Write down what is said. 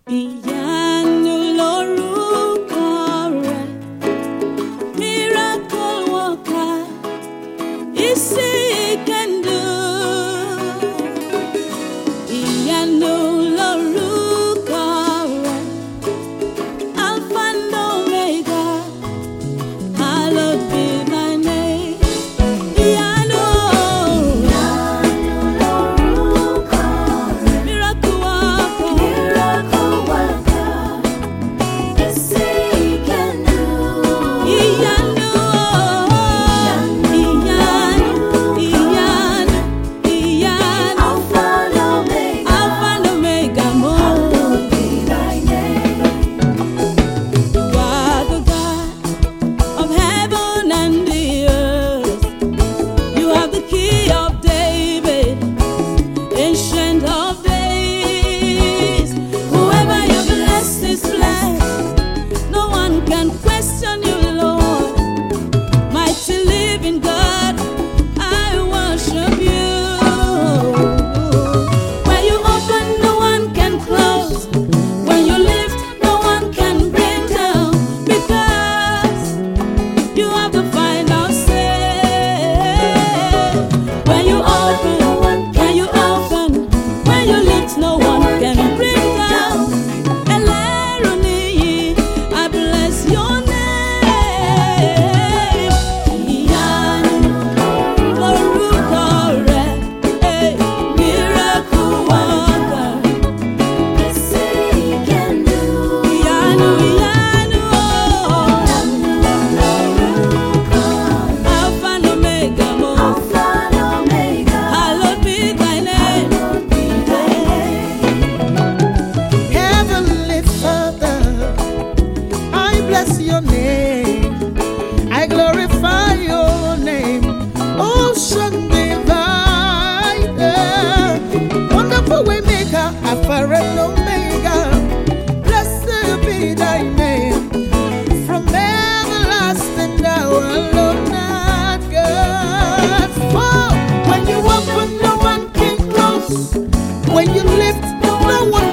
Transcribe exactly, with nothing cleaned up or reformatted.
Ìyanu lorúkọ rẹ̀, miracle worker, ìsì can do. Ìyanu lorúkọ rẹ̀, Alpha and Omega, hallowed be thy name. Ìyanu, miracle worker, ìyanu, ìyanu, ìyanu, ìyanu, Alpha and Omega, mo. You are the God of heaven and the earth. You have the key of David, ancient of days. Whoever you bless is blessed. No one can question you, Lord. Mighty living God, I worship you. When you open, no one can close. When you lift, no one can bring down. Because you have the final say. When you open, when you open, when you lift, no one can bring down. Eleruni, I bless your name. Ìyanu lorúkọ rẹ̀, eh, miracle worker. Ìyanu, ìyanu, oh. Alpha and Omega, mo. Hallowed be thy name. Heavenly Father, I bless your name. I glorify your name. Ocean divider, wonderful way maker, Alpha and Omega. Blessed be thy name. From everlasting thou alone art God. For when you open, no one can close. When you lift, no one